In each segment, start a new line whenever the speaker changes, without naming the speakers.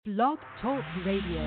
Blog Talk Radio.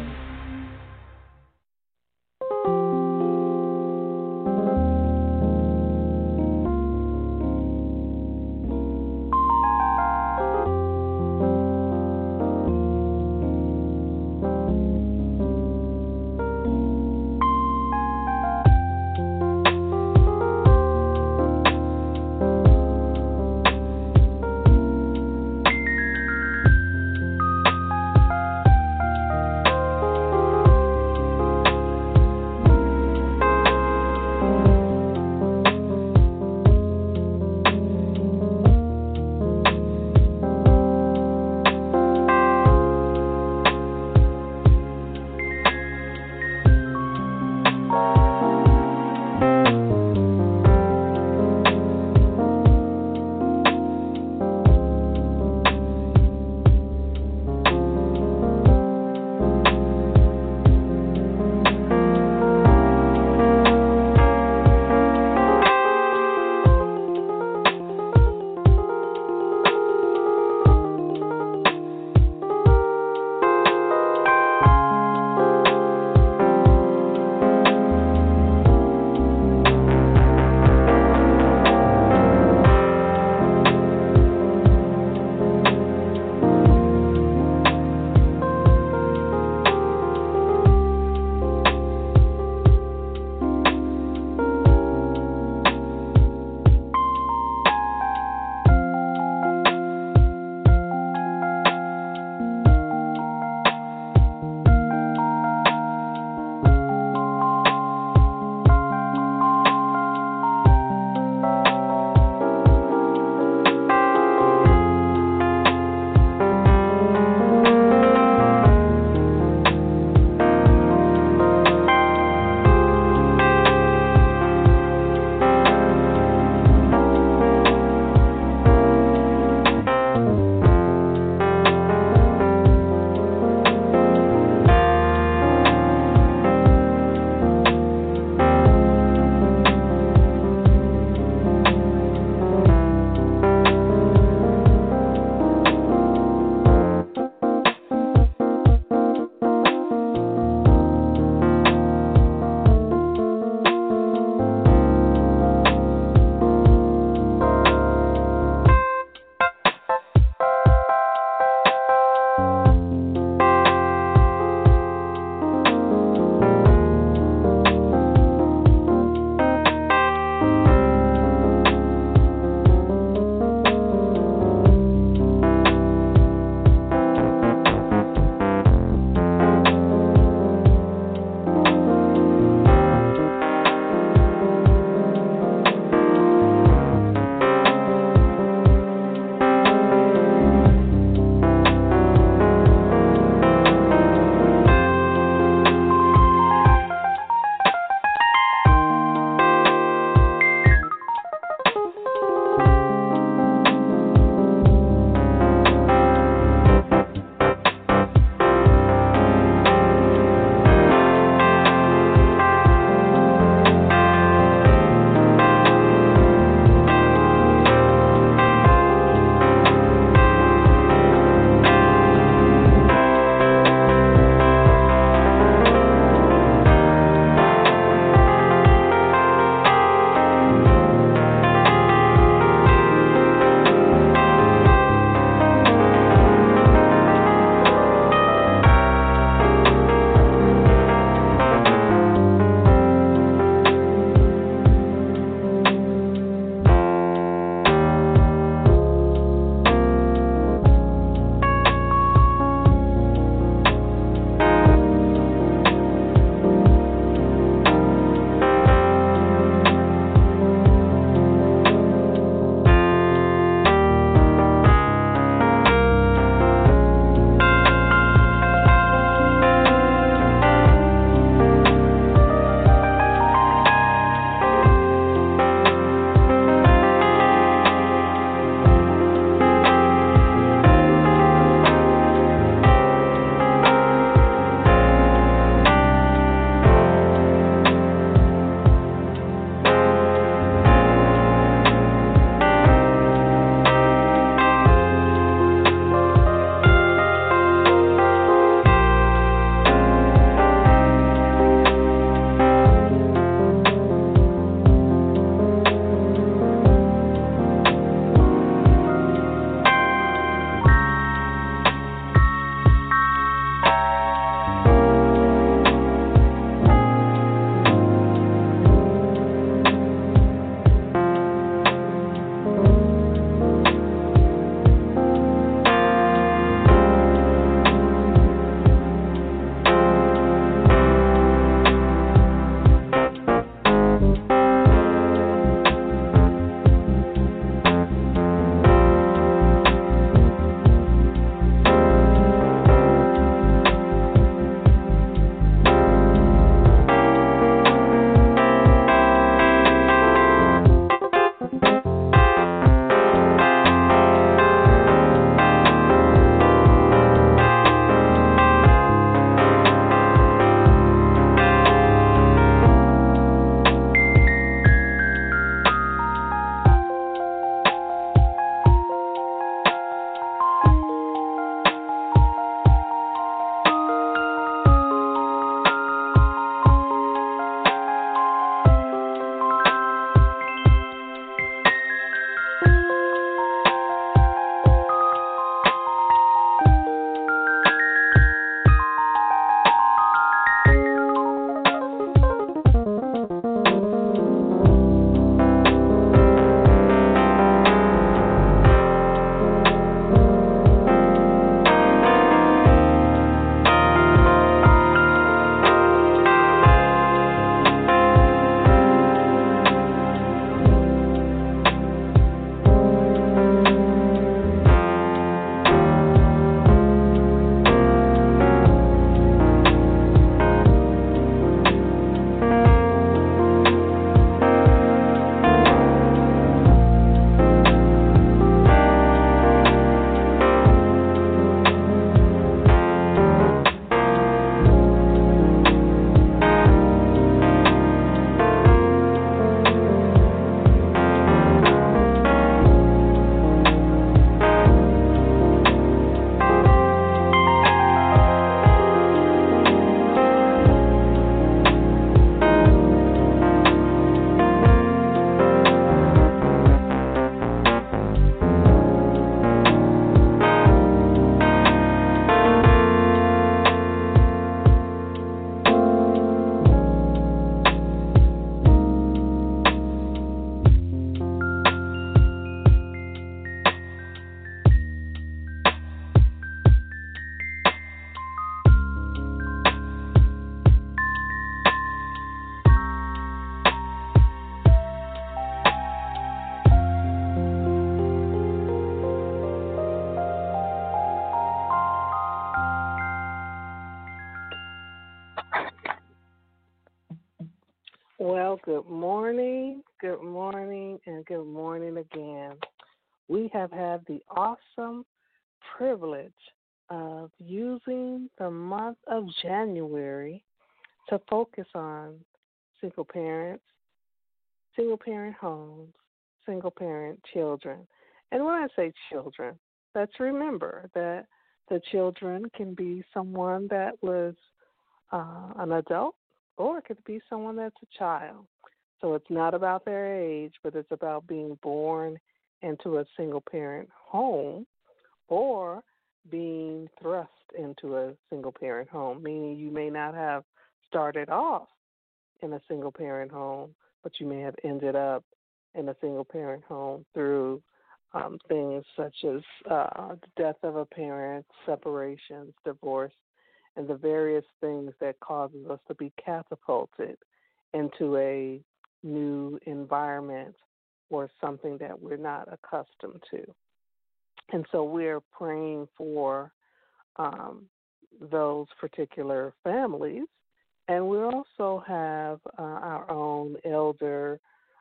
Well, good morning, and good morning again. We have had the awesome privilege of using the month of January to focus on single parents, single parent homes, single parent children. And when I say children, let's remember that the children can be someone that was an adult, or it could be someone that's a child. So it's not about their age, but it's about being born into a single parent home or being thrust into a single parent home, meaning you may not have started off in a single parent home, but you may have ended up in a single parent home through things such as the death of a parent, separations, divorce, and the various things that causes us to be catapulted into a new environment or something that we're not accustomed to. And so we're praying for um, those particular families. And we also have our own elder,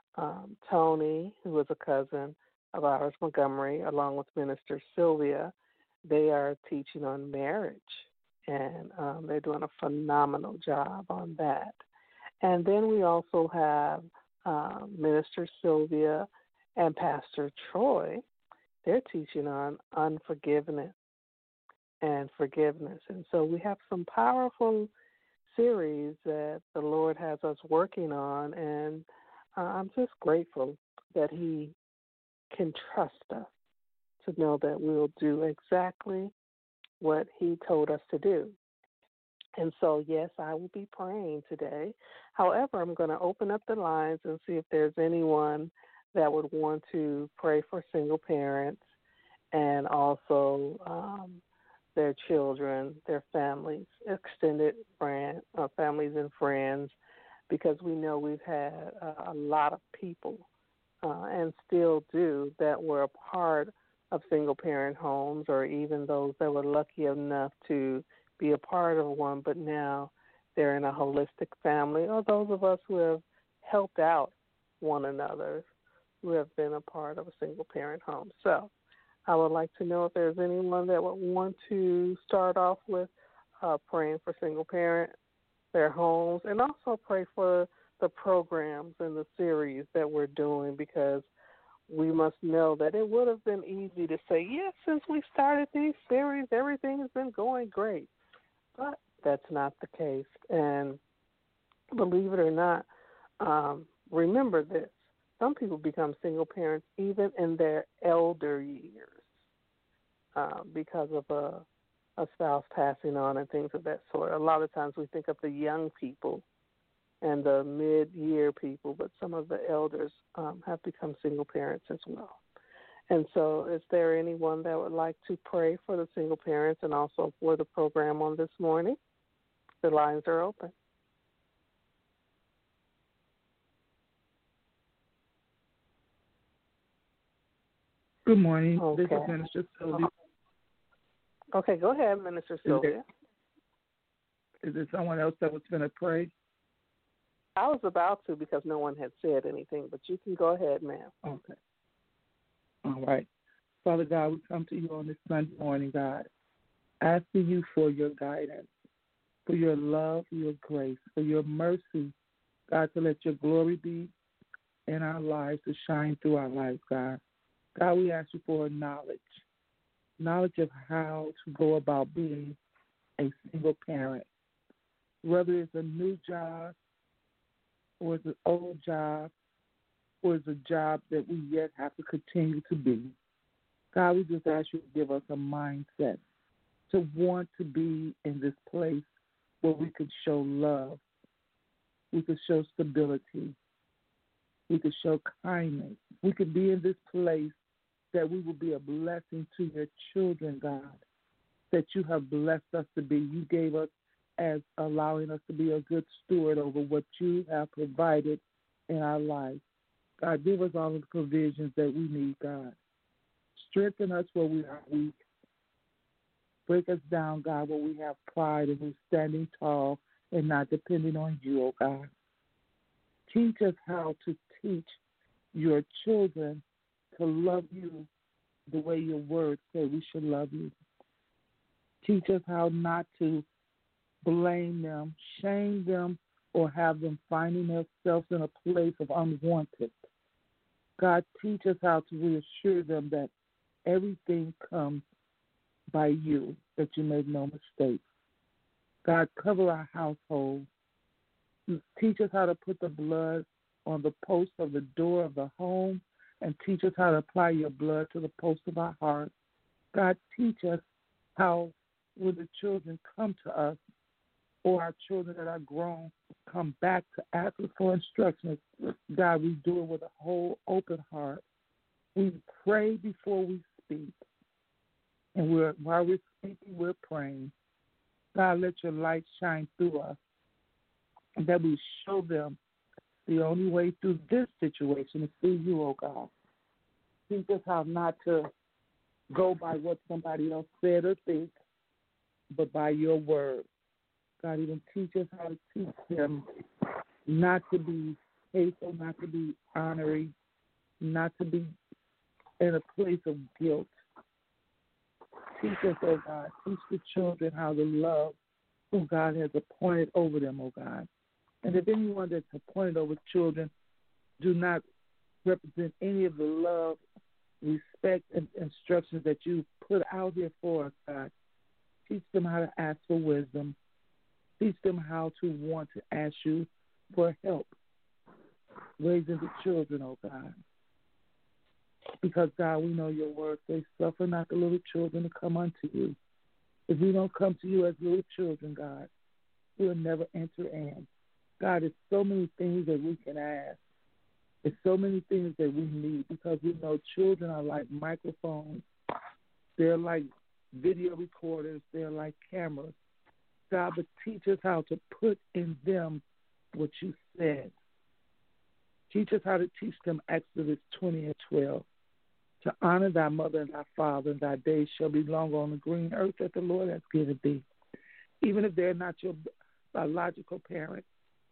Tony, who is a cousin of ours, Montgomery, along with Minister Sylvia. They are teaching on marriage, and they're doing a phenomenal job on that. And then we also have Minister Sylvia and Pastor Troy. They're teaching on unforgiveness and forgiveness. And so we have some powerful series that the Lord has us working on, and I'm just grateful that He can trust us to know that we'll do exactly what He told us to do. And so, yes, I will be praying today. However, I'm going to open up the lines and see if there's anyone that would want to pray for single parents and also their children, their families, extended families and friends, because we know we've had a lot of people and still do that were a part of single parent homes, or even those that were lucky enough to be a part of one, but now they're in a holistic family, or those of us who have helped out one another who have been a part of a single parent home. So I would like to know if there's anyone that would want to start off with praying for single parent, their homes, and also pray for the programs and the series that we're doing, because we must know that it would have been easy to say, yes, since we started these series, everything has been going great. But that's not the case. And believe it or not, remember this. Some people become single parents even in their elder years because of a spouse passing on and things of that sort. A lot of times we think of the young people and the mid-year people, but some of the elders have become single parents as well. And so is there anyone that would like to pray for the single parents and also for the program on this morning? The lines are open.
Good morning.
Okay.
This is Minister Sylvia.
Okay, go ahead, Minister Sylvia.
Is there someone else that was going to pray?
I was about to, because no one had said anything, but you can go ahead, ma'am.
Okay. All right. Father God, we come to you on this Sunday morning, God, asking you for your guidance, for your love, your grace, for your mercy, God, to let your glory be in our lives, to shine through our lives, God. God, we ask you for knowledge of how to go about being a single parent, whether it's a new job or it's an old job or it's a job that we yet have to continue to be. God, we just ask you to give us a mindset to want to be in this place where we could show love, we could show stability, we could show kindness. We could be in this place that we will be a blessing to your children, God, that you have blessed us to be. You gave us as allowing us to be a good steward over what you have provided in our lives. God, give us all of the provisions that we need, God. Strengthen us where we are weak. Break us down, God, where we have pride and we're standing tall and not depending on you, oh God. Teach us how to teach your children to love you the way your words say we should love you. Teach us how not to blame them, shame them, or have them finding themselves in a place of unwanted. God, teach us how to reassure them that everything comes by you, that you make no mistakes. God, cover our household. Teach us how to put the blood on the post of the door of the home, and teach us how to apply your blood to the post of our heart. God, teach us how, when the children come to us, or our children that are grown come back to ask us for instructions, God, we do it with a whole open heart. We pray before we speak. And while we're speaking, we're praying. God, let your light shine through us, and that we show them the only way through this situation is through you, oh God. Teach us how not to go by what somebody else said or think, but by your word. God, even teach us how to teach them not to be hateful, not to be honoring, not to be in a place of guilt. Teach us, oh God, teach the children how to love who God has appointed over them, oh God. And if anyone that's appointed over children do not represent any of the love, respect, and instructions that you put out here for us, God, teach them how to ask for wisdom. Teach them how to want to ask you for help raising the children, oh God. Because, God, we know your word says, suffer not the little children to come unto you. If we don't come to you as little children, God, we'll never enter in. God, there's so many things that we can ask. There's so many things that we need, because we know children are like microphones. They're like video recorders. They're like cameras. God, but teach us how to put in them what you said. Teach us how to teach them Exodus 20:12. To honor thy mother and thy father, and thy days shall be long on the green earth that the Lord has given thee. Even if they're not your biological parents,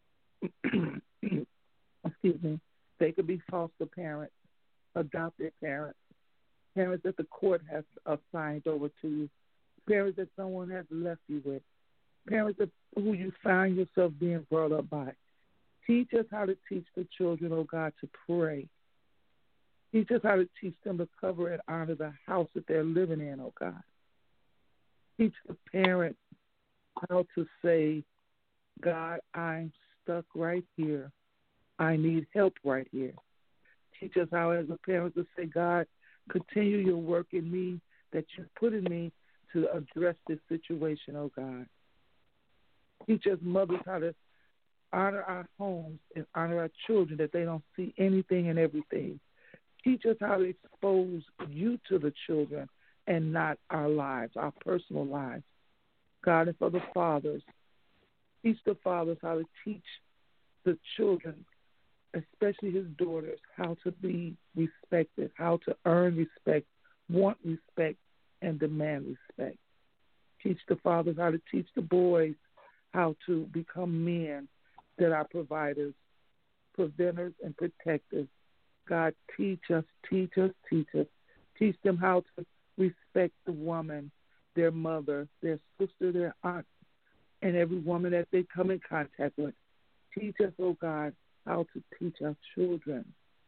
excuse me, they could be foster parents, adopted parents, parents that the court has assigned over to you, parents that someone has left you with, parents who you find yourself being brought up by. Teach us how to teach the children, oh God, to pray. Teach us how to teach them to cover and honor the house that they're living in, oh God. Teach the parents how to say, God, I'm stuck right here. I need help right here. Teach us how, as a parent, to say, God, continue your work in me that you put in me to address this situation, oh God. Teach us mothers how to honor our homes and honor our children, that they don't see anything and everything. Teach us how to expose you to the children and not our lives, our personal lives. God, and for the fathers, teach the fathers how to teach the children, especially his daughters, how to be respected, how to earn respect, want respect, and demand respect. Teach the fathers how to teach the boys how to become men that are providers, preventers, and protectors. God, teach us, teach us, teach us. Teach them how to respect the woman, their mother, their sister, their aunt, and every woman that they come in contact with. Teach us, oh God, how to teach our children.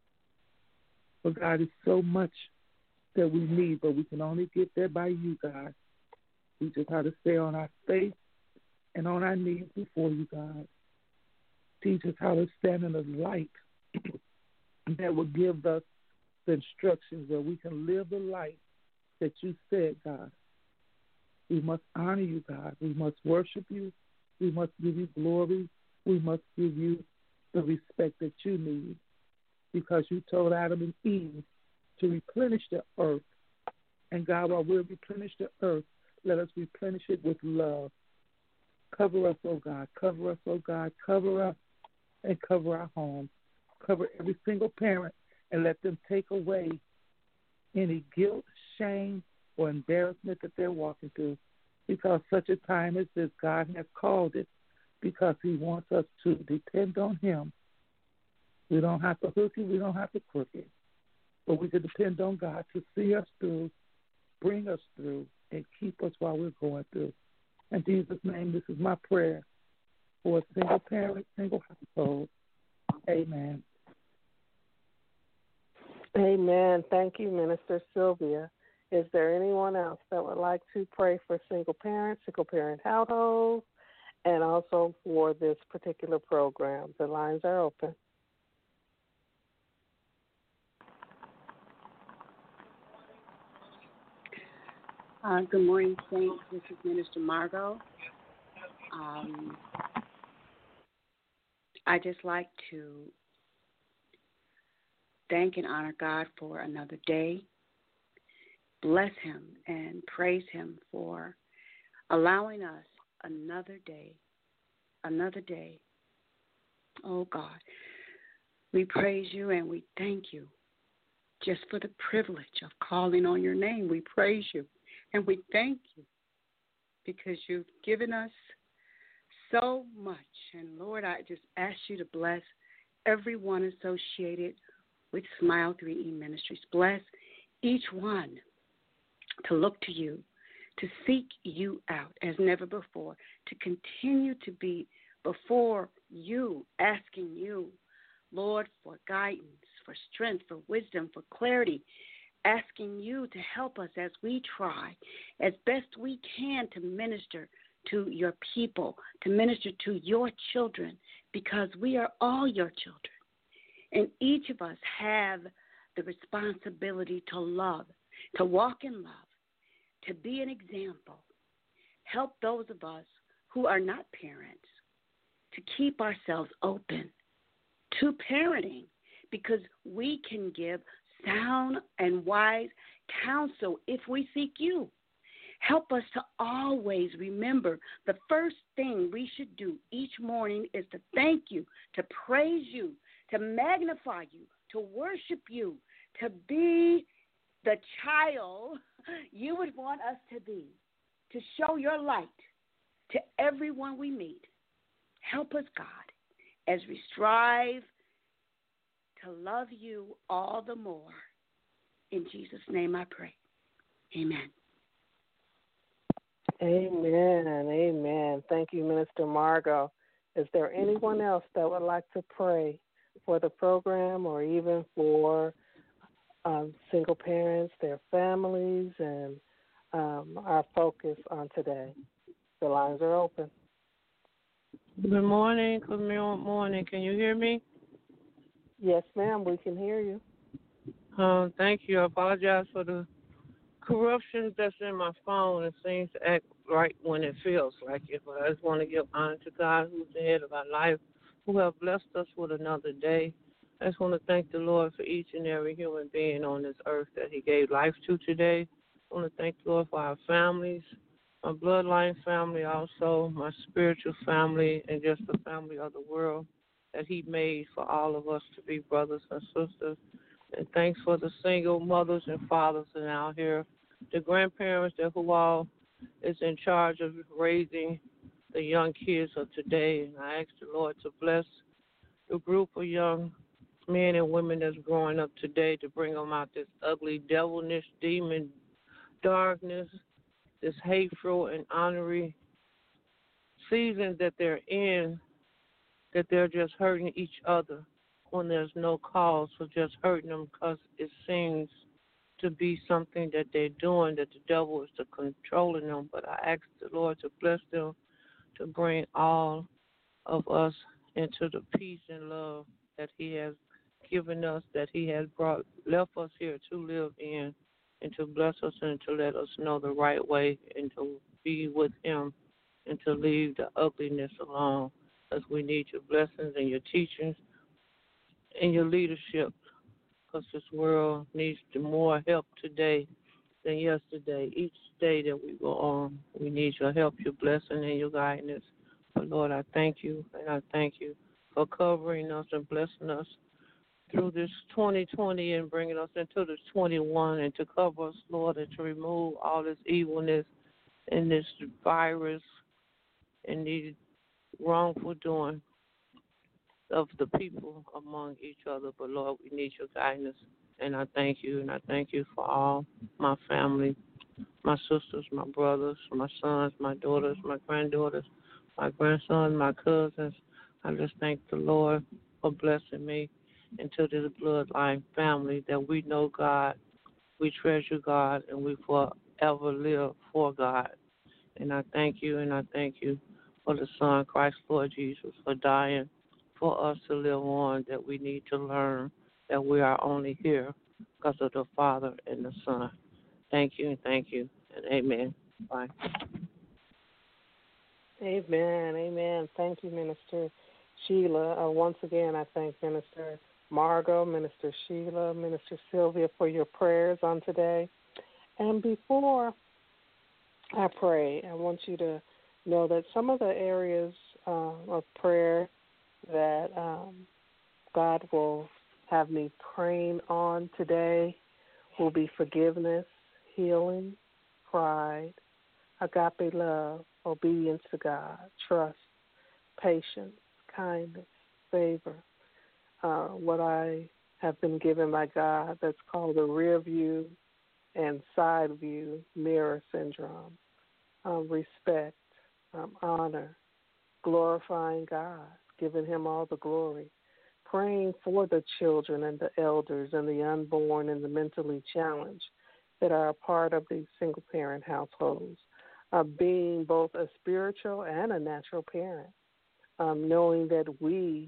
But God, it's so much that we need, but we can only get there by you, God. Teach us how to stay on our face and on our knees before you, God. Teach us how to stand in the light that will give us the instructions where we can live the life that you said, God. We must honor you, God. We must worship you. We must give you glory. We must give you the respect that you need, because you told Adam and Eve to replenish the earth. And God, while we replenish the earth, let us replenish it with love. Cover us, oh God. Cover us, oh God. Cover us and cover our homes. Cover every single parent and let them take away any guilt, shame, or embarrassment that they're walking through, because such a time as this, God has called it, because he wants us to depend on him We don't have to hook it. We don't have to crook it. But we can depend on God to see us through, bring us through, and keep us while we're going through. In Jesus' name, this is my prayer for a single parent, single household. Amen.
Amen. Thank you, Minister Sylvia. Is there anyone else that would like to pray for single parents, single parent households, and also for this particular program? The lines are open.
Good morning, Saints. This is Minister Margot. I just like to thank and honor God for another day. Bless Him and praise Him for allowing us another day. Oh, God, we praise You and we thank You just for the privilege of calling on Your name. We praise You. And we thank You because You've given us so much. And, Lord, I just ask You to bless everyone associated with Smile 3E Ministries. Bless each one to look to You, to seek You out as never before, to continue to be before You, asking You, Lord, for guidance, for strength, for wisdom, for clarity, asking You to help us as we try as best we can to minister to Your people, to minister to Your children, because we are all Your children. And each of us have the responsibility to love, to walk in love, to be an example. Help those of us who are not parents to keep ourselves open to parenting, because we can give sound and wise counsel if we seek You. Help us to always remember the first thing we should do each morning is to thank You, to praise You, to magnify You, to worship You, to be the child You would want us to be, to show Your light to everyone we meet. Help us, God, as we strive to love You all the more. In Jesus' name I pray. Amen.
Amen and amen. Thank you, Minister Margot. Is there anyone else that would like to pray for the program or even for single parents, their families, and our focus on today? The lines are open.
Good morning. Good morning. Can you hear me?
Yes, ma'am. We can hear you.
Thank you. I apologize for the corruption that's in my phone. It seems to act right when it feels like it. But I just want to give honor to God, who's the head of our life, who have blessed us with another day. I just want to thank the Lord for each and every human being on this earth that He gave life to today. I want to thank the Lord for our families, my bloodline family, also my spiritual family, and just the family of the world that He made for all of us to be brothers and sisters. And thanks for the single mothers and fathers that are out here, the grandparents that who all is in charge of raising the young kids of today. And I ask the Lord to bless the group of young men and women that's growing up today, to bring them out this ugly, devilish, demon, darkness, this hateful and honorary season that they're in, that they're just hurting each other when there's no cause for just hurting them, because it seems to be something that they're doing, that the devil is controlling them. But I ask the Lord to bless them, to bring all of us into the peace and love that He has given us, that He has left us here to live in, and to bless us and to let us know the right way, and to be with Him, and to leave the ugliness alone, because we need Your blessings and Your teachings and Your leadership, because this world needs more help today than yesterday. Each day that we go on, we need Your help, Your blessing, and Your guidance. But Lord, I thank You, and I thank You for covering us and blessing us through this 2020 and bringing us into this 21, and to cover us, Lord, and to remove all this evilness and this virus and the wrongful doing. of the people among each other. But Lord, we need your guidance. And I thank you, and I thank you for all my family, my sisters, my brothers, my sons, my daughters, my granddaughters, my grandson, my cousins. I just thank the Lord for blessing me into this bloodline family that we know God, we treasure God, and we forever live for God. And I thank you, and I thank you for the Son, Christ Lord Jesus, for dying for us to live on, that we need to learn that we are only here because of the Father and the Son. Thank you, and amen. Bye.
Amen. Amen. Thank you, Minister Sheila. Once again, I thank Minister Margot, Minister Sheila, Minister Sylvia for your prayers on today. And before I pray, I want you to know that some of the areas of prayer that God will have me praying on today will be forgiveness, healing, pride, agape love, obedience to God, trust, patience, kindness, favor. What I have been given by God that's called the rear view and side view mirror syndrome. Respect, honor, glorifying God, giving him all the glory, praying for the children and the elders and the unborn and the mentally challenged that are a part of these single-parent households, being both a spiritual and a natural parent, knowing that we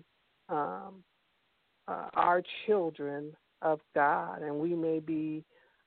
are children of God, and we may be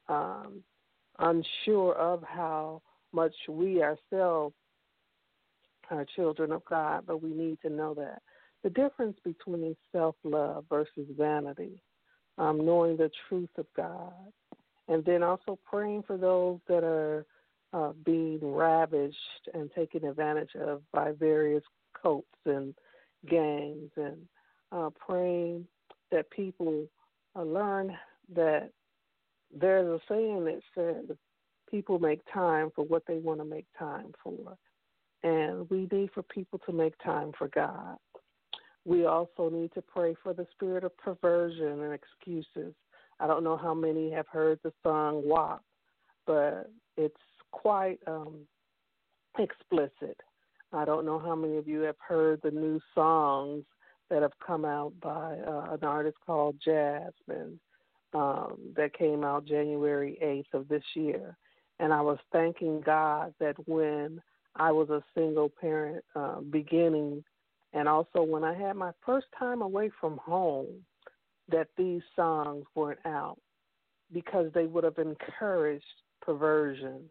unsure of how much we ourselves are children of God, but we need to know that. The difference between self-love versus vanity, knowing the truth of God, and then also praying for those that are being ravished and taken advantage of by various cults and gangs, and praying that people learn that there's a saying that says people make time for what they want to make time for. And we need for people to make time for God. We also need to pray for the spirit of perversion and excuses. I don't know how many have heard the song WAP, but it's quite explicit. I don't know how many of you have heard the new songs that have come out by an artist called Jasmine that came out January 8th of this year. And I was thanking God that when I was a single parent beginning, and also when I had my first time away from home, that these songs weren't out because they would have encouraged perversion.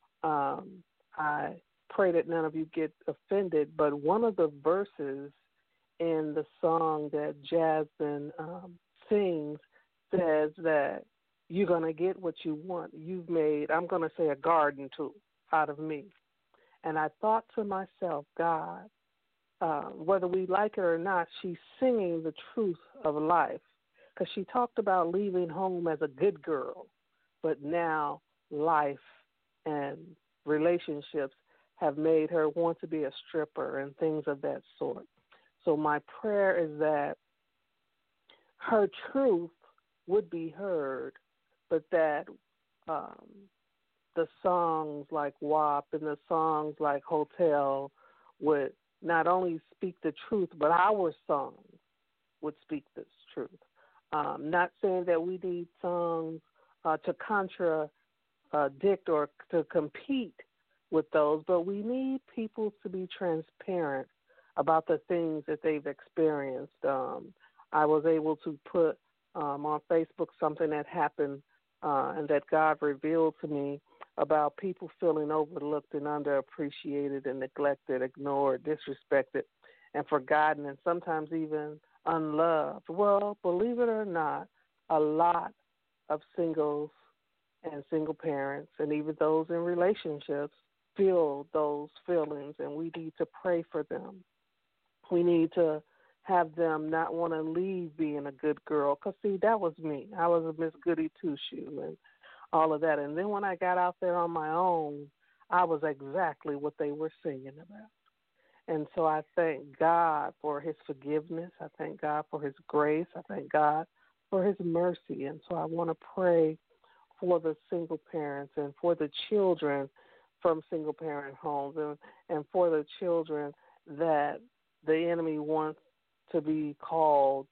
I pray that none of you get offended, but one of the verses in the song that Jasmine sings says that you're going to get what you want. You've made, I'm going to say, a garden tool out of me. And I thought to myself, God, whether we like it or not, she's singing the truth of life, because she talked about leaving home as a good girl, but now life and relationships have made her want to be a stripper and things of that sort. So my prayer is that her truth would be heard, but that the songs like WAP and the songs like Hotel would not only speak the truth, but our songs would speak this truth. Not saying that we need songs to contradict or to compete with those, but we need people to be transparent about the things that they've experienced. I was able to put on Facebook something that happened and that God revealed to me about people feeling overlooked and underappreciated and neglected, ignored, disrespected, and forgotten, and sometimes even unloved. Well, believe it or not, a lot of singles and single parents and even those in relationships feel those feelings, and we need to pray for them. We need to have them not want to leave being a good girl, because, see, that was me. I was a Miss Goody Two-Shoe and all of that. And then when I got out there on my own, I was exactly what they were singing about. And so I thank God for his forgiveness. I thank God for his grace. I thank God for his mercy. And so I want to pray for the single parents and for the children from single parent homes and for the children that the enemy wants to be called,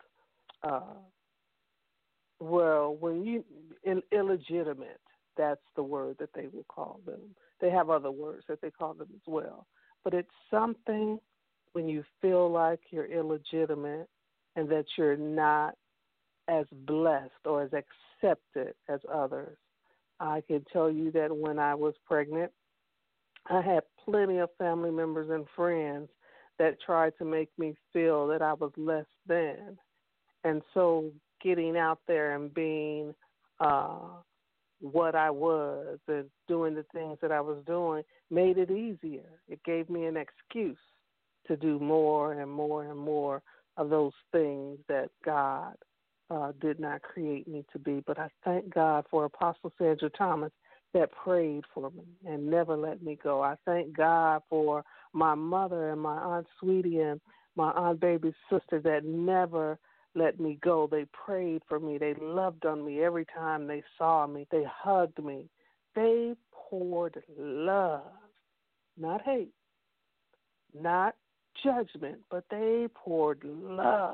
illegitimate. That's the word that they will call them. They have other words that they call them as well. But it's something when you feel like you're illegitimate and that you're not as blessed or as accepted as others. I can tell you that when I was pregnant, I had plenty of family members and friends that tried to make me feel that I was less than. And so getting out there and being what I was and doing the things that I was doing made it easier. It gave me an excuse to do more and more and more of those things that God did not create me to be. But I thank God for Apostle Sandra Thomas that prayed for me and never let me go. I thank God for my mother and my Aunt Sweetie and my Aunt Baby's sister that never let me go. They prayed for me. They loved on me every time they saw me. They hugged me. They poured love, not hate, not judgment, but they poured love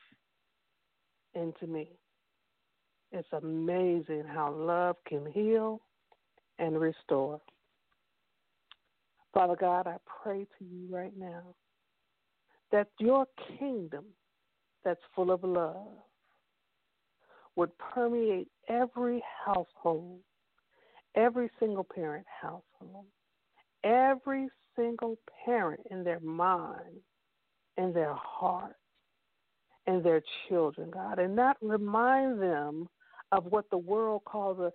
into me. It's amazing how love can heal and restore. Father God, I pray to you right now that your kingdom that's full of love would permeate every household, every single parent household, every single parent in their mind, in their heart, and their children, God, and not remind them of what the world calls a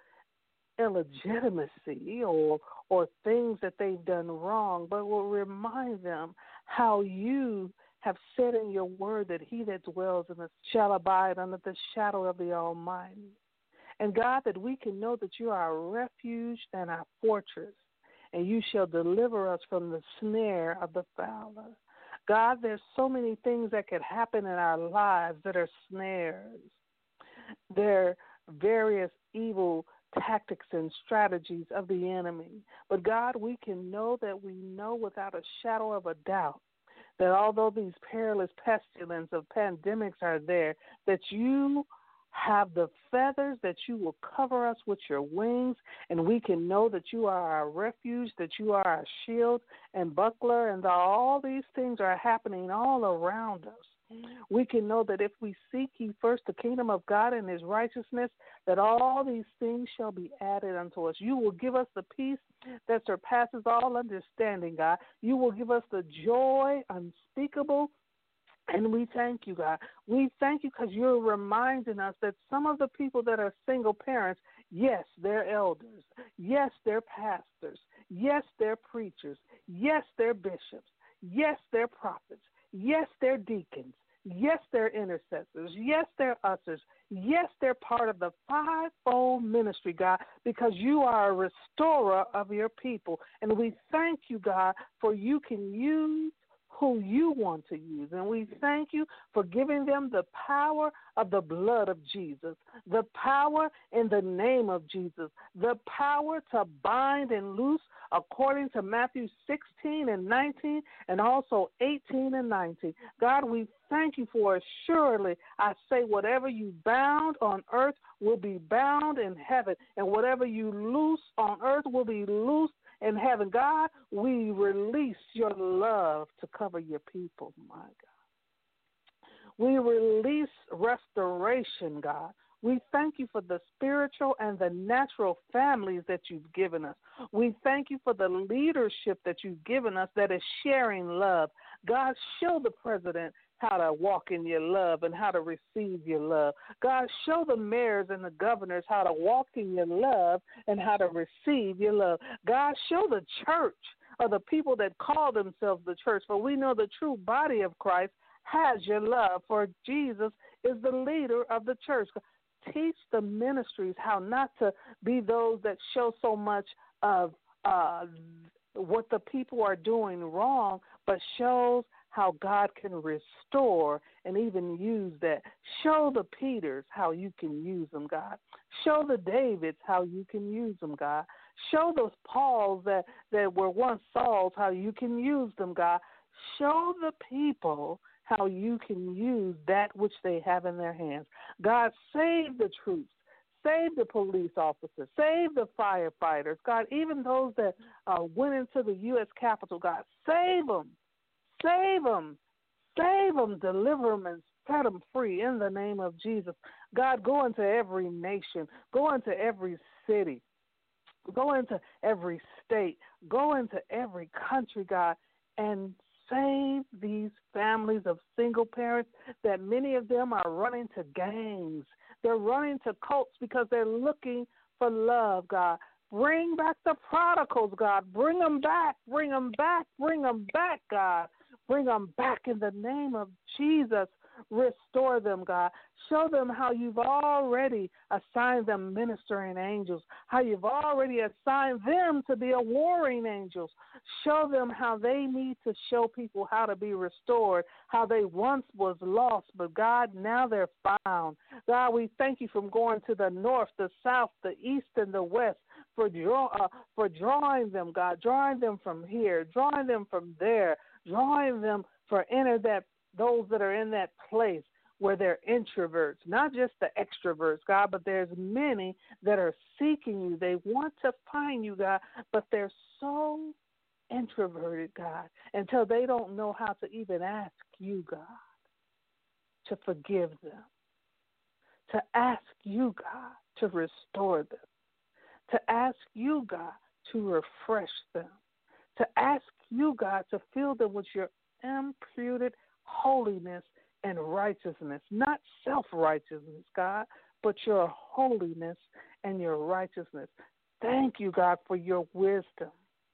illegitimacy or things that they've done wrong, but will remind them how you have said in your word that he that dwells in us shall abide under the shadow of the Almighty. And God, that we can know that you are our refuge and our fortress, and you shall deliver us from the snare of the fowler. God, there's so many things that could happen in our lives that are snares. There are various evil tactics and strategies of the enemy. But God, we can know that we know without a shadow of a doubt that although these perilous pestilence of pandemics are there, that you have the feathers, that you will cover us with your wings, and we can know that you are our refuge, that you are our shield and buckler, and that all these things are happening all around us. We can know that if we seek ye first the kingdom of God and his righteousness, that all these things shall be added unto us. You will give us the peace that surpasses all understanding, God. You will give us the joy unspeakable. And we thank you, God. We thank you because you're reminding us that some of the people that are single parents, yes, they're elders. Yes, they're pastors. Yes, they're preachers. Yes, they're bishops. Yes, they're prophets. Yes, they're deacons. Yes, they're intercessors. Yes, they're ushers. Yes, they're part of the fivefold ministry, God, because you are a restorer of your people. And we thank you, God, for you can use who you want to use. And we thank you for giving them the power of the blood of Jesus, the power in the name of Jesus, the power to bind and loose according to Matthew 16 and 19 and also 18 and 19. God, we thank you for assuredly, I say, whatever you bound on earth will be bound in heaven, and whatever you loose on earth will be loosed in heaven. God, we release your love to cover your people, my God. We release restoration, God. We thank you for the spiritual and the natural families that you've given us. We thank you for the leadership that you've given us that is sharing love. God, show the president how to walk in your love and how to receive your love. God, show the mayors and the governors how to walk in your love and how to receive your love. God, show the church or the people that call themselves the church, for we know the true body of Christ has your love, for Jesus is the leader of the church. Teach the ministries how not to be those that show so much of what the people are doing wrong, but shows how God can restore and even use that. Show the Peters how you can use them, God. Show the Davids how you can use them, God. Show those Pauls that were once Sauls how you can use them, God. Show the people how you can use that which they have in their hands. God, save the troops. Save the police officers. Save the firefighters. God, even those that went into the U.S. Capitol, God, save them. Save them. Save them. Deliver them and set them free in the name of Jesus. God, go into every nation. Go into every city. Go into every state. Go into every country, God, and save these families of single parents that many of them are running to gangs. They're running to cults because they're looking for love, God. Bring back the prodigals, God. Bring them back. Bring them back. Bring them back, God. Bring them back in the name of Jesus. Restore them, God. Show them how you've already assigned them ministering angels, how you've already assigned them to be a warring angels. Show them how they need to show people how to be restored, how they once was lost, but God, now they're found. God, we thank you from going to the north, the south, the east, and the west for drawing them, God, drawing them from here, drawing them from there, drawing them for those that are in that place where they're introverts, not just the extroverts, God, but there's many that are seeking you. They want to find you, God, but they're so introverted, God, until they don't know how to even ask you, God, to forgive them, to ask you, God, to restore them, to ask you, God, to refresh them, to ask you, God, to fill them with your imputed holiness and righteousness, not self-righteousness, God, but your holiness and your righteousness. Thank you, God, for your wisdom.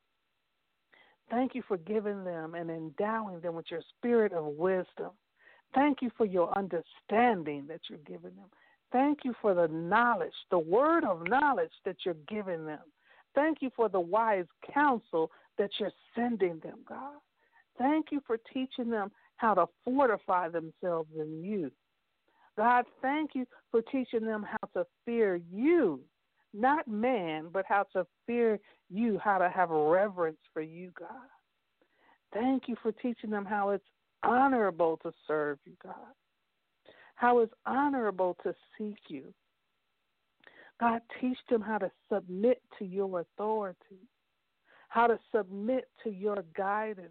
Thank you for giving them and endowing them with your spirit of wisdom. Thank you for your understanding that you're giving them. Thank you for the knowledge, the word of knowledge that you're giving them. Thank you for the wise counsel that you're sending them, God. Thank you for teaching them how to fortify themselves in you. God, thank you for teaching them how to fear you, not man, but how to fear you, how to have reverence for you, God. Thank you for teaching them how it's honorable to serve you, God, how it's honorable to seek you. God, teach them how to submit to your authority, how to submit to your guidance.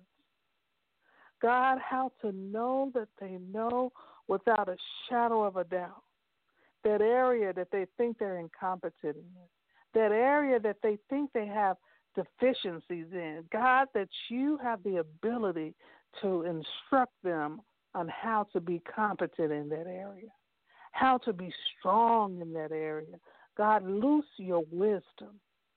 God, how to know that they know without a shadow of a doubt that area that they think they're incompetent in, that area that they think they have deficiencies in. God, that you have the ability to instruct them on how to be competent in that area, how to be strong in that area. God, loose your wisdom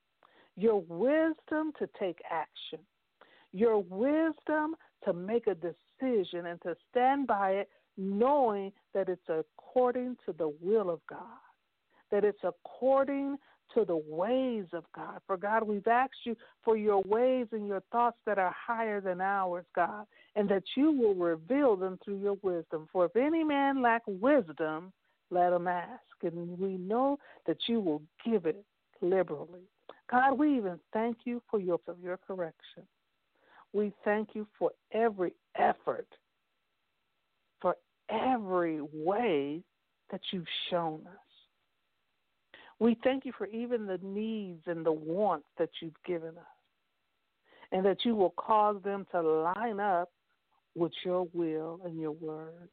to take action, your wisdom to make a decision and to stand by it, knowing that it's according to the will of God, that it's according to the ways of God. For God, we've asked you for your ways and your thoughts that are higher than ours, God, and that you will reveal them through your wisdom. For if any man lack wisdom, let him ask, and we know that you will give it liberally. God, we even thank you for your correction. We thank you for every effort, for every way that you've shown us. We thank you for even the needs and the wants that you've given us, and that you will cause them to line up with your will and your word.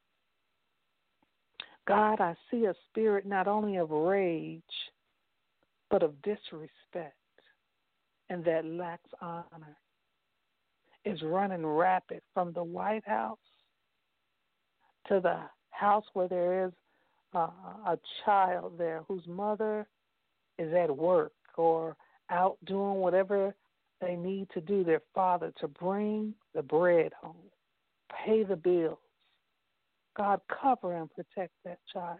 God, I see a spirit not only of rage, but of disrespect, and that lacks honor is running rapid from the White House to the house where there is a child there whose mother is at work or out doing whatever they need to do, their father, to bring the bread home, pay the bills. God, cover and protect that child.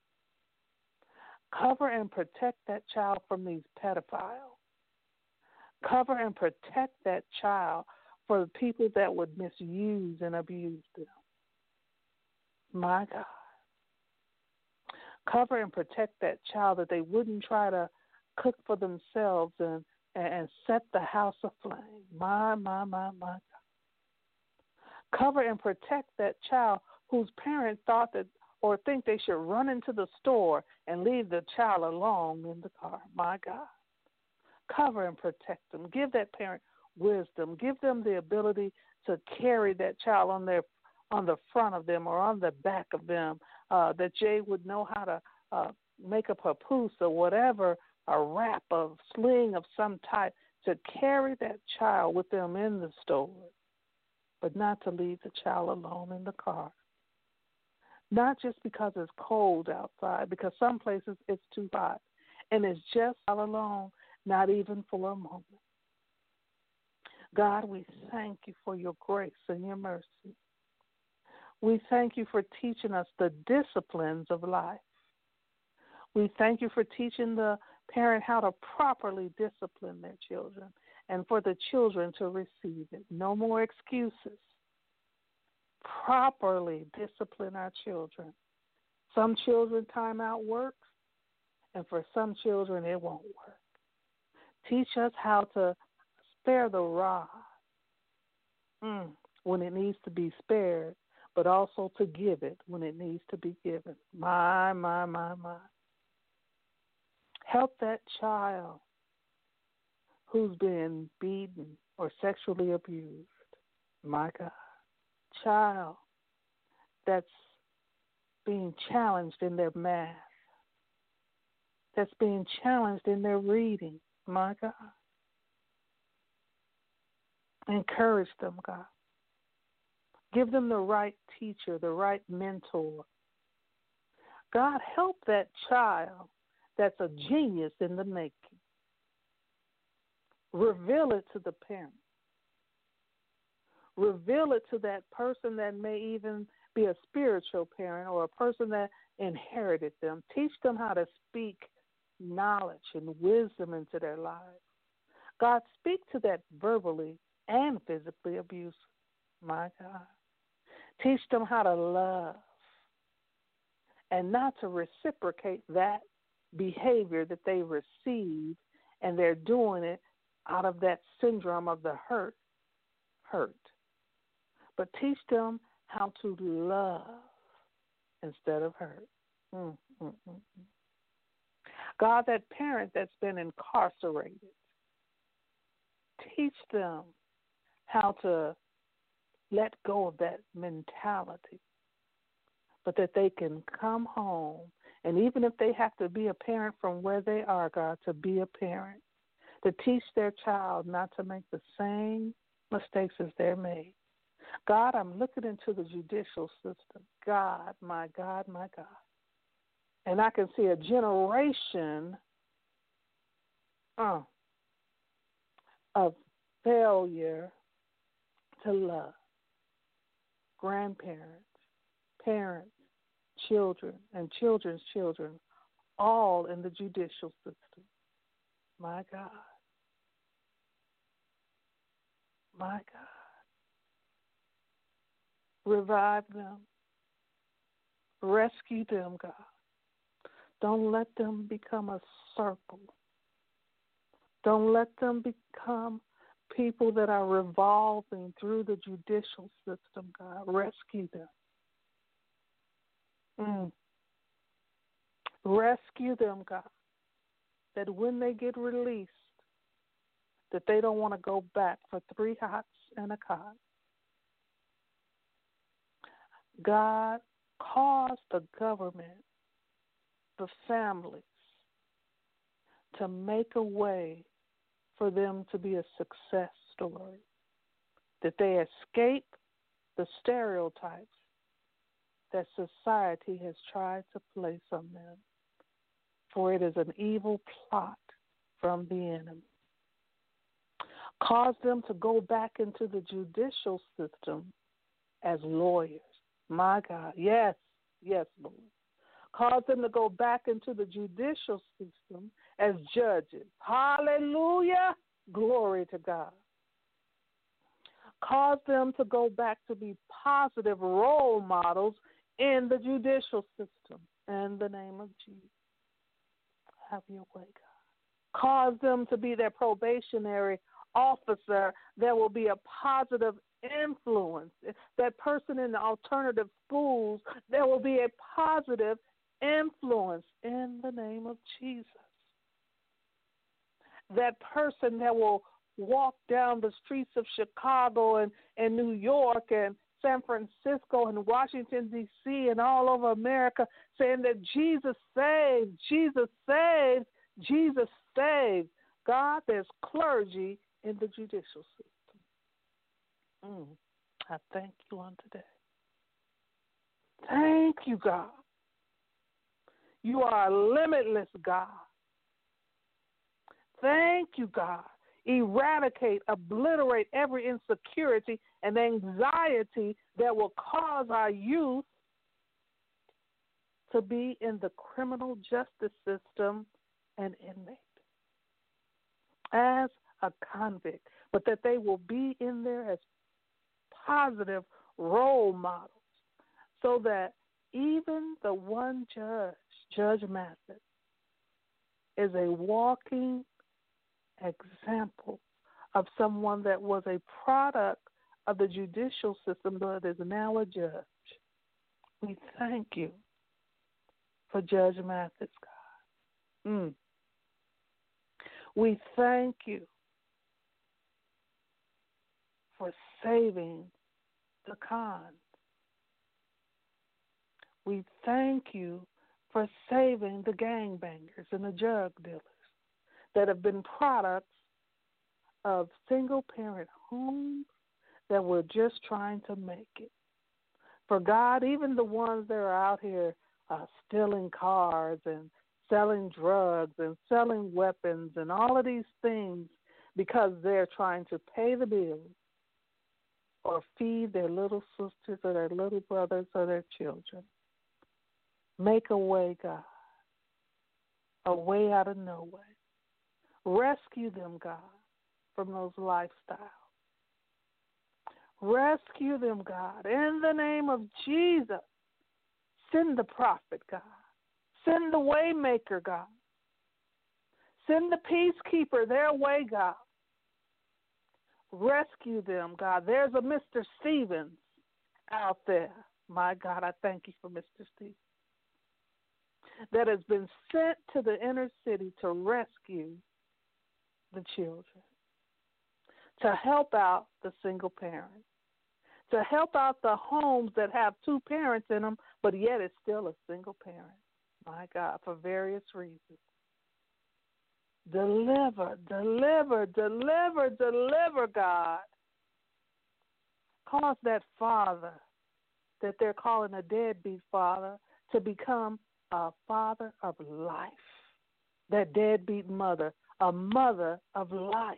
Cover and protect that child from these pedophiles. Cover and protect that child for the people that would misuse and abuse them. My God. Cover and protect that child that they wouldn't try to cook for themselves and set the house aflame. My God. Cover and protect that child whose parent thought that or think they should run into the store and leave the child alone in the car. My God. Cover and protect them. Give that parent wisdom. Give them the ability to carry that child on the front of them or on the back of them, that Jay would know how to make a papoose or whatever, a wrap, a sling of some type, to carry that child with them in the store, but not to leave the child alone in the car. Not just because it's cold outside, because some places it's too hot, and it's just all alone, not even for a moment. God, we thank you for your grace and your mercy. We thank you for teaching us the disciplines of life. We thank you for teaching the parent how to properly discipline their children and for the children to receive it. No more excuses. Properly discipline our children. Some children time out works, and for some children it won't work. Teach us how to spare the rod when it needs to be spared, but also to give it when it needs to be given. My. Help that child who's been beaten or sexually abused. My God. Child that's being challenged in their math, that's being challenged in their reading. My God. Encourage them, God. Give them the right teacher, the right mentor. God, help that child that's a genius in the making. Reveal it to the parent. Reveal it to that person that may even be a spiritual parent or a person that inherited them. Teach them how to speak knowledge and wisdom into their lives. God, speak to that verbally and physically abusive. My God. Teach them how to love and not to reciprocate that behavior that they receive, and they're doing it out of that syndrome of the hurt. But teach them how to love instead of hurt. God, that parent that's been incarcerated, teach them how to let go of that mentality, but that they can come home, and even if they have to be a parent from where they are, God, to be a parent, to teach their child not to make the same mistakes as they're made. God, I'm looking into the judicial system. God, my God, my God. And I can see a generation of failure to love. Grandparents, parents, children, and children's children, all in the judicial system. My God. My God. Revive them. Rescue them, God. Don't let them become a circle. Don't let them become people that are revolving through the judicial system, God. Rescue them. Rescue them, God. That when they get released, that they don't want to go back for 3 hots and a cot. God, cause the government, the families, to make a way for them to be a success story, that they escape the stereotypes that society has tried to place on them, for it is an evil plot from the enemy. Cause them to go back into the judicial system as lawyers. My God, yes, Lord. Cause them to go back into the judicial system as judges. Hallelujah. Glory to God. Cause them to go back to be positive role models in the judicial system. In the name of Jesus. Have your way, God. Cause them to be their probationary officer that will be a positive influence. That person in the alternative schools, there will be a positive influence in the name of Jesus. That person that will walk down the streets of Chicago and New York and San Francisco and Washington, D.C. and all over America saying that Jesus saves, Jesus saves, Jesus saves. God, there's clergy in the judicial system. I thank you on today. Thank you, God. You are a limitless God. Thank you, God. Eradicate, obliterate every insecurity and anxiety that will cause our youth to be in the criminal justice system and inmate as a convict, but that they will be in there as positive role models so that even the one judge, Judge Mathis, is a walking example of someone that was a product of the judicial system but is now a judge. We thank you for Judge Mathis, God. We thank you for saving the cons. We thank you for saving the gangbangers and the drug dealers that have been products of single-parent homes that were just trying to make it. For God, even the ones that are out here stealing cars and selling drugs and selling weapons and all of these things because they're trying to pay the bills or feed their little sisters or their little brothers or their children. Make a way, God, a way out of no way. Rescue them, God, from those lifestyles. Rescue them, God, in the name of Jesus. Send the prophet, God. Send the waymaker, God. Send the peacekeeper their way, God. Rescue them, God. There's a Mr. Stevens out there. My God, I thank you for Mr. Stevens, that has been sent to the inner city to rescue the children, to help out the single parents, to help out the homes that have two parents in them, but yet it's still a single parent. My God, for various reasons. Deliver, deliver, deliver, deliver, God. Cause that father that they're calling a deadbeat father to become a father of life. That deadbeat mother, a mother of life.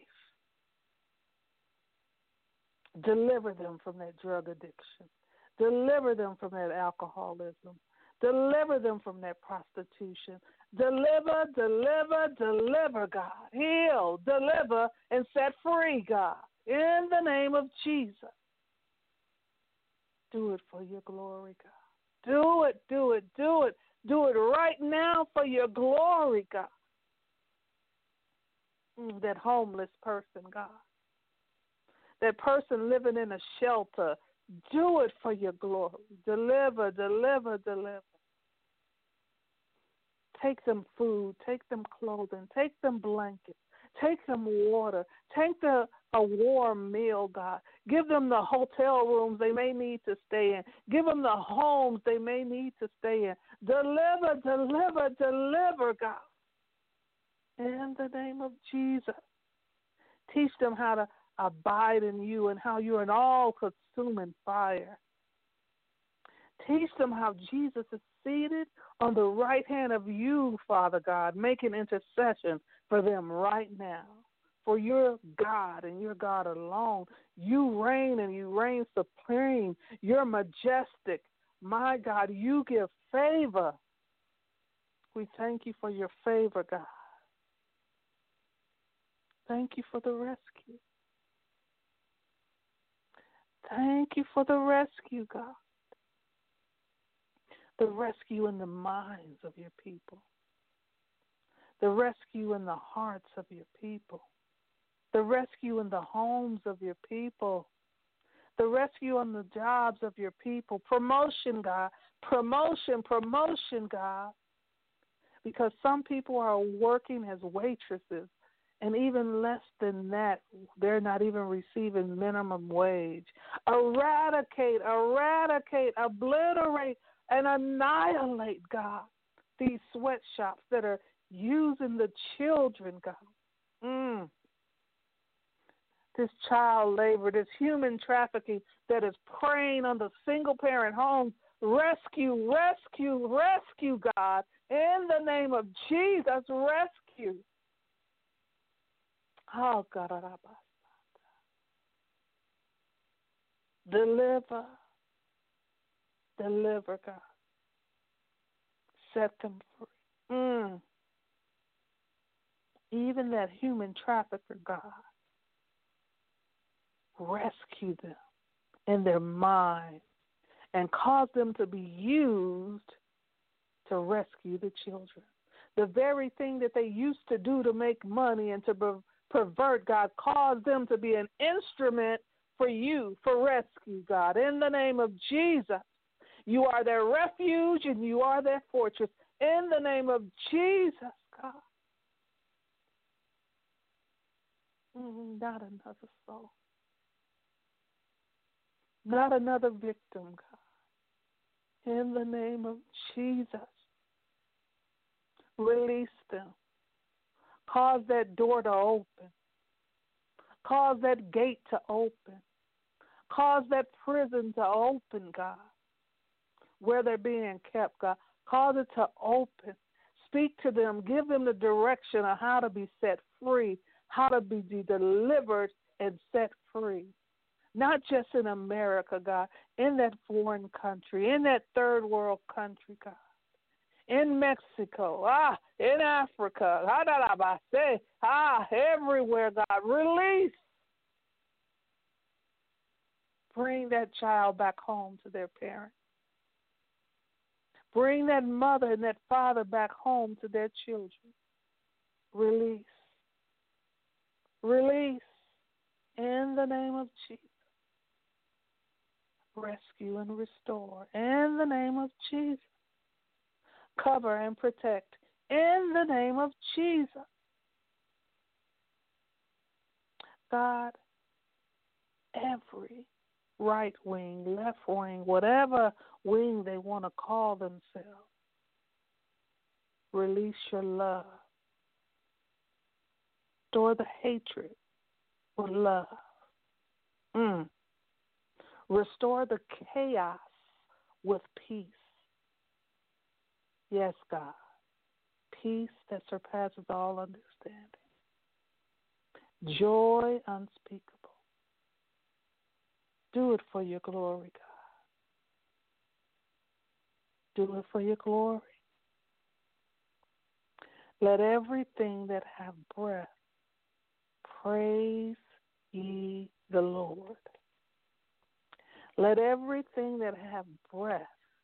Deliver them from that drug addiction. Deliver them from that alcoholism. Deliver them from that prostitution. Deliver, deliver, deliver, God. Heal, deliver, and set free, God. In the name of Jesus. Do it for your glory, God. Do it, do it, do it. Do it right now for your glory, God. That homeless person, God. That person living in a shelter. Do it for your glory. Deliver, deliver, deliver. Take them food, take them clothing, take them blankets, take them water, take a warm meal, God. Give them the hotel rooms they may need to stay in. Give them the homes they may need to stay in. Deliver, deliver, deliver, God. In the name of Jesus. Teach them how to abide in you and how you're an all-consuming fire. Teach them how Jesus is seated on the right hand of you, Father God, making intercession for them right now. For you're God and you're God alone. You reign and you reign supreme. You're majestic. My God, you give favor. We thank you for your favor, God. Thank you for the rescue. Thank you for the rescue, God. The rescue in the minds of your people. The rescue in the hearts of your people. The rescue in the homes of your people. The rescue on the jobs of your people. Promotion, God. Promotion, God. Because some people are working as waitresses, and even less than that, they're not even receiving minimum wage. Eradicate, obliterate, and annihilate, God, these sweatshops that are using the children, God. This child labor, this human trafficking that is preying on the single-parent homes. Rescue, God. In the name of Jesus, rescue. Oh, God. Deliver, God. Set them free. Even that human trafficker, God. Rescue them in their mind and cause them to be used to rescue the children. The very thing that they used to do to make money and to pervert, God, cause them to be an instrument for you, for rescue, God. In the name of Jesus, you are their refuge and you are their fortress. In the name of Jesus, God. Not another soul. Not another victim, God. In the name of Jesus, release them. Cause that door to open. Cause that gate to open. Cause that prison to open, God, where they're being kept, God. Cause it to open. Speak to them. Give them the direction of how to be set free, how to be delivered and set free. Not just in America, God, in that foreign country, in that third world country, God, in Mexico, in Africa, everywhere, God, release. Bring that child back home to their parents. Bring that mother and that father back home to their children. Release. Release in the name of Jesus. Rescue and restore in the name of Jesus. Cover and protect in the name of Jesus. God, every right wing, left wing, whatever wing they want to call themselves, release your love. Restore the hatred with love. Restore the chaos with peace. Yes, God. Peace that surpasses all understanding. Joy unspeakable. Do it for your glory, God. Do it for your glory. Let everything that have breath praise ye the Lord. Let everything that have breath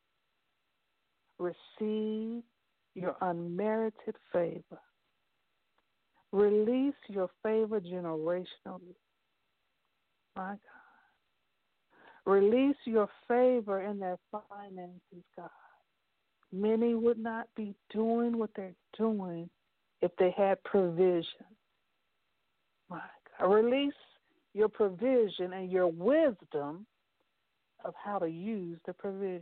receive your unmerited favor. Release your favor generationally. My God. Release your favor in their finances, God. Many would not be doing what they're doing if they had provision. My God. Release your provision and your wisdom of how to use the provision.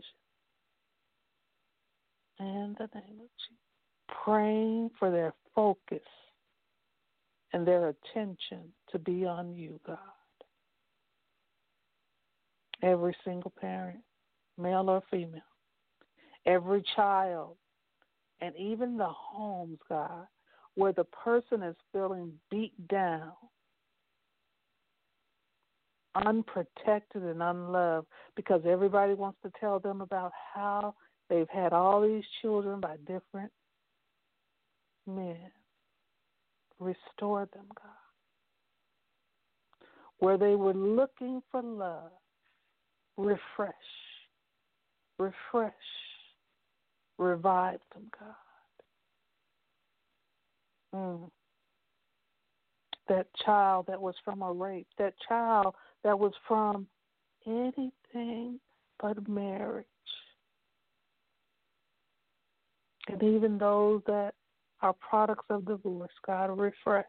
In the name of Jesus. Praying for their focus and their attention to be on you, God. Every single parent, male or female, every child, and even the homes, God, where the person is feeling beat down, unprotected and unloved, because everybody wants to tell them about how they've had all these children by different men. Restore them, God. Where they were looking for love, refresh, refresh, revive them, God. That child that was from a rape, that child that was from anything but marriage. And even those that are products of divorce, God, refresh,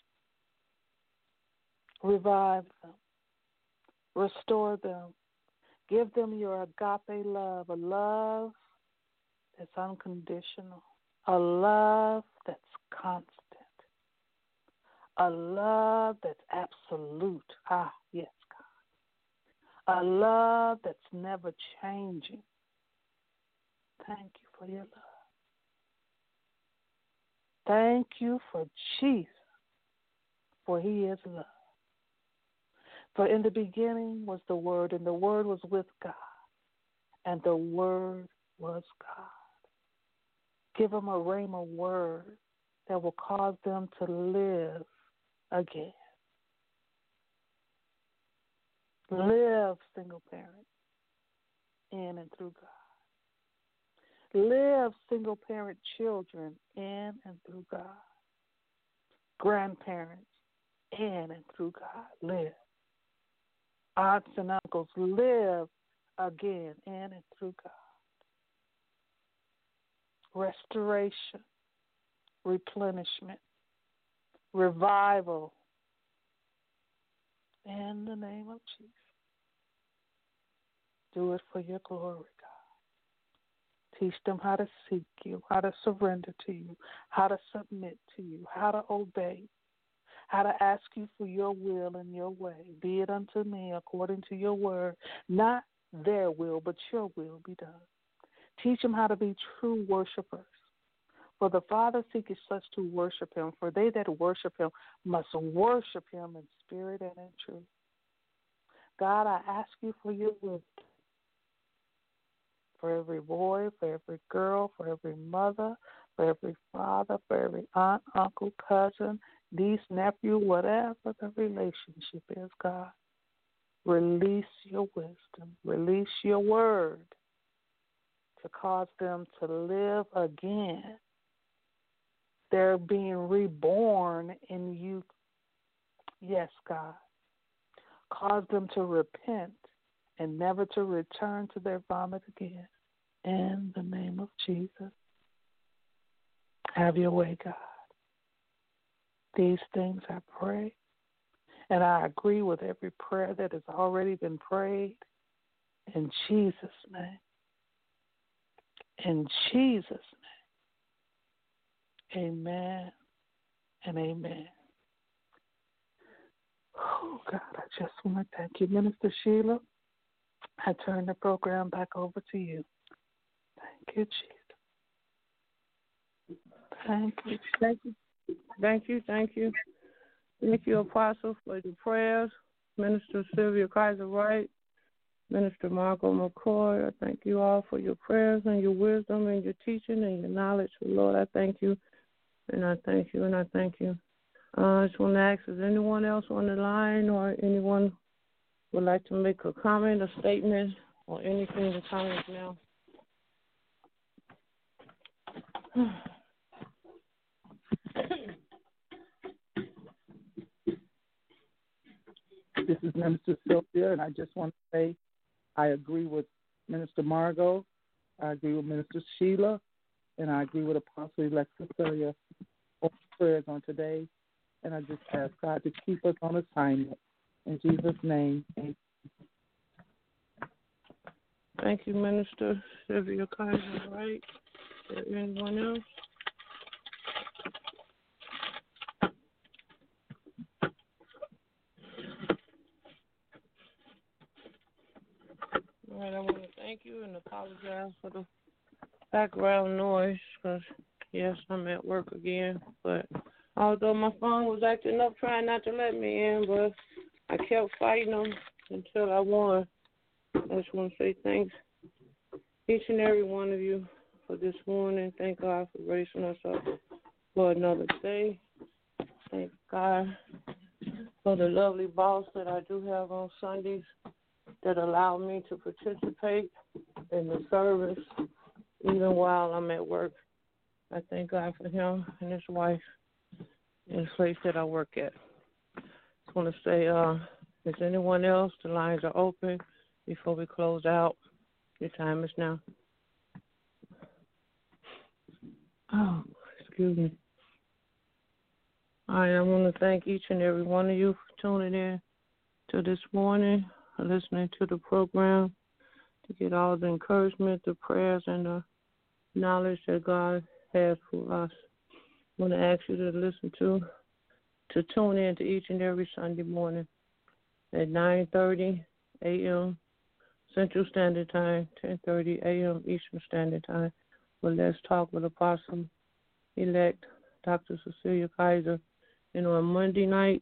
revive them, restore them, give them your agape love, a love that's unconditional, a love that's constant, a love that's absolute. Yes, God. A love that's never changing. Thank you for your love. Thank you for Jesus, for he is love. For in the beginning was the Word, and the Word was with God, and the Word was God. Give them a rhema word that will cause them to live again. Live, single parents, in and through God. Live, single parent children, in and through God. Grandparents, in and through God. Live. Aunts and uncles, live again, in and through God. Restoration, replenishment, revival, in the name of Jesus. Do it for your glory, God. Teach them how to seek you, how to surrender to you, how to submit to you, how to obey, how to ask you for your will and your way. Be it unto me according to your word, not their will, but your will be done. Teach them how to be true worshipers. For the Father seeketh such to worship him, for they that worship him must worship him in spirit and in truth. God, I ask you for your wisdom. For every boy, for every girl, for every mother, for every father, for every aunt, uncle, cousin, niece, nephew, whatever the relationship is, God. Release your wisdom. Release your word to cause them to live again. They're being reborn in you. Yes, God. Cause them to repent and never to return to their vomit again. In the name of Jesus. Have your way, God. These things I pray, and I agree with every prayer that has already been prayed. In Jesus' name. In Jesus' name. Amen and amen. Oh, God, I just want to thank you. Minister Sheila, I turn the program back over to you. Thank you, Jesus. Thank you.
Thank you. Thank you. Thank you. Thank you, Apostle, for the prayers. Minister Sylvia Kaiser Wright, Minister Margot McCoy, I thank you all for your prayers and your wisdom and your teaching and your knowledge. Lord, I thank you, and I thank you, and I thank you. I just want to ask, is anyone else on the line or anyone would like to make a comment, a statement, or anything to comment now?
This is Minister Sylvia, and I just want to say I agree with Minister Margot, I agree with Minister Sheila, and I agree with Apostle Cecilia for prayers on today. And I just ask God to keep us on assignment. In Jesus' name, amen.
Thank you, Minister Sylvia Kaiser Wright. Is there anyone else? All right, I want to thank you and apologize for the background noise because, yes, I'm at work again. But although my phone was acting up trying not to let me in, but I kept fighting them until I won. I just want to say thanks, each and every one of you, for this morning. Thank God for raising us up for another day. Thank God for the lovely boss that I do have on Sundays that allow me to participate in the service even while I'm at work. I thank God for him and his wife in the place that I work at. I just want to say, is anyone else? The lines are open before we close out. Your time is now. Oh, excuse me. All right, I want to thank each and every one of you for tuning in to this morning, listening to the program, to get all the encouragement, the prayers, and the knowledge that God has for us. I want to ask you to listen to tune in to each and every Sunday morning at 9:30 a.m. Central Standard Time, 10:30 a.m. Eastern Standard Time. Well, let's talk with Apostle-elect Dr. Cecilia Kaiser. And on Monday nights,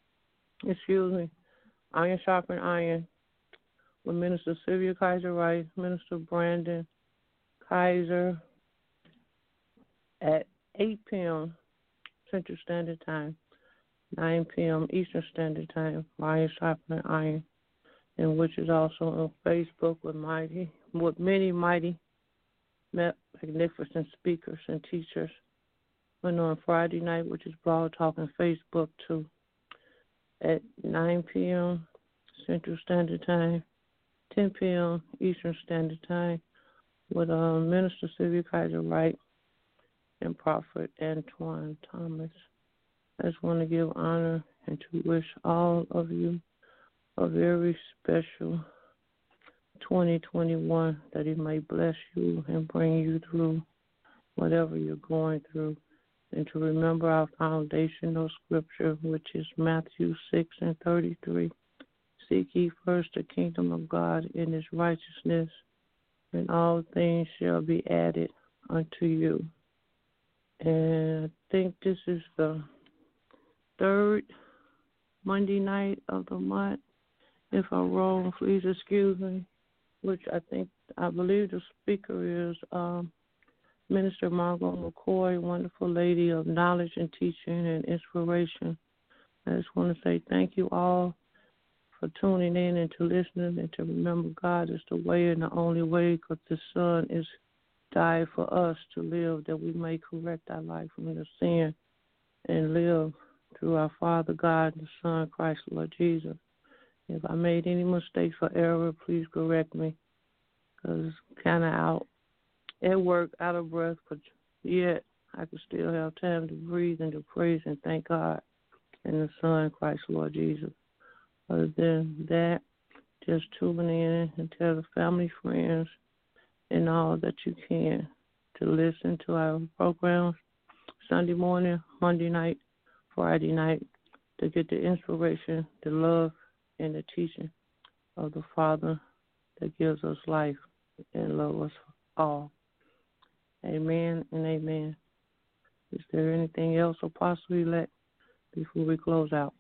Iron Sharpen Iron, with Minister Sylvia Kaiser Wright, Minister Brandon Kaiser, at 8 p.m. Central Standard Time, 9 p.m. Eastern Standard Time, Iron Sharpen Iron, and which is also on Facebook with many mighty, magnificent speakers and teachers. And on Friday night, which is Broad Talk on Facebook too, at 9 p.m. Central Standard Time, 10 p.m. Eastern Standard Time, with Minister Sylvia Kaiser Wright and Prophet Antoine Thomas. I just want to give honor and to wish all of you a very special 2021, that it may bless you and bring you through whatever you're going through. And to remember our foundational scripture, which is Matthew 6:33. Seek ye first the kingdom of God and his righteousness, and all things shall be added unto you. And I think this is the third Monday night of the month. If I'm wrong, please excuse me. I believe the speaker is Minister Margot McCoy, wonderful lady of knowledge and teaching and inspiration. I just want to say thank you all for tuning in and to listening, and to remember God is the way and the only way, because the Son is died for us to live, that we may correct our life from the sin and live through our Father God, the Son, Christ, Lord Jesus. If I made any mistakes or error, please correct me, because kind of out at work, out of breath, but yet I can still have time to breathe and to praise and thank God and the Son, Christ, Lord Jesus. Other than that, just tune in and tell the family, friends, and all that you can to listen to our programs Sunday morning, Monday night, Friday night, to get the inspiration, the love, and the teaching of the Father that gives us life and loves us all. Amen and amen. Is there anything else, Apostle-elect, before we close out?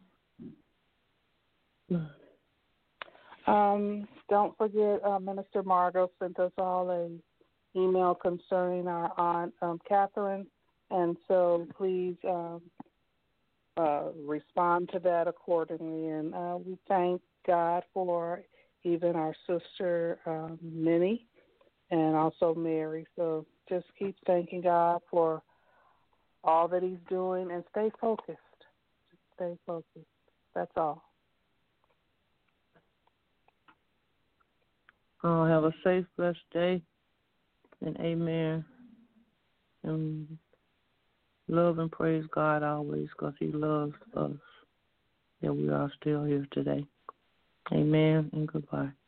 Don't forget, Minister Margot sent us all an email concerning our Aunt Catherine, and so please respond to that accordingly. And we thank God for even our sister Minnie and also Mary. So just keep thanking God for all that he's doing, and stay focused. Just stay focused. That's all.
Have a safe, blessed day, and amen. And love and praise God always, because he loves us, that we are still here today. Amen and goodbye.